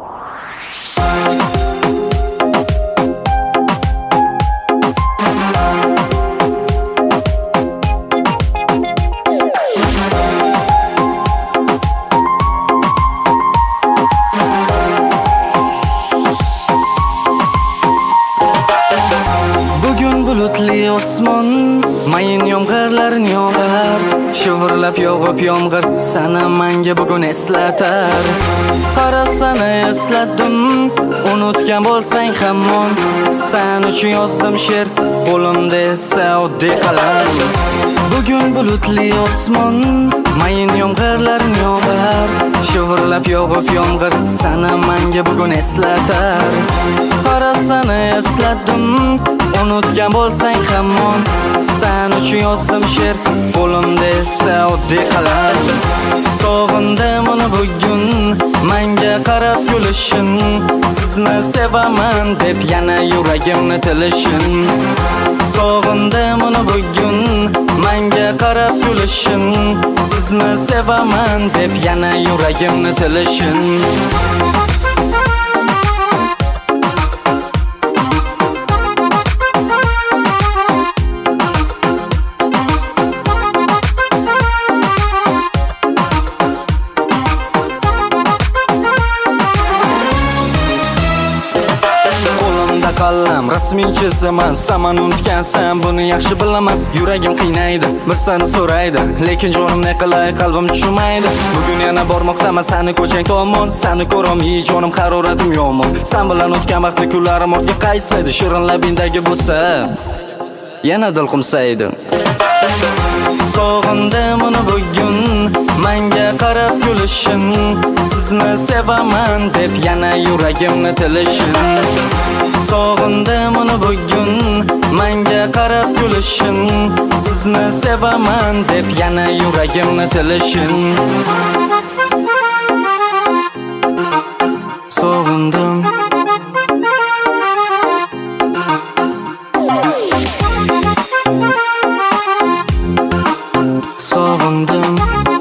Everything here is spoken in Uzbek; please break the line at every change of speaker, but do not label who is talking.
Bulutli osmon, mayin yomg'irlarin yog'ar, shivirlab yog'ib yomg'ir sana menga bugun eslatar. Qarasana esladim, unutgan bo'lsang hamon, sen uchun yozdim she'r, qo'limda esa oddiy qalam. Bugun bulutli osmon, mayin yomg'irlarin yog'ar, shivirlab yog'ib yomg'ir sana menga bugun eslatar. Qarasana esladim, unutgan bo'lsang hamon, sen uchun yozdim she'r, qo'limda esa oddiy qalam. Sog'indim uni bugun, menga qarab kulishin, sizni sevaman deb yana yuragimni tilishin. Sog'indim uni bugun, menga qarab kulishin, sizni sevaman deb yana yuragimni tilishin. Qallam rasming chizaman, saman unutgansan, buni yaxshi bilaman. Yuragim qiynaydi, bir seni so'raydi, lekin jonim ne qilay, qalbim tushmaydi. Bugun yana bormoqdaman seni ko'chang tomon, seni ko'rolmay jonim haroratim yomon. Sen bilan o'tgan vaqtni kunlarim ortga qaysaydi, shirin labingdagi bo'lsa yana dil qumsaydi. Sog'indim uni bugun, menga qarab kulishin, sizni sevaman deb yana yuragimni tilishin. Sog'indim uni bugun, menga qarab kulishin, sizni sevaman deb yana yuragimni tilishin. Sog'indim, sog'indim.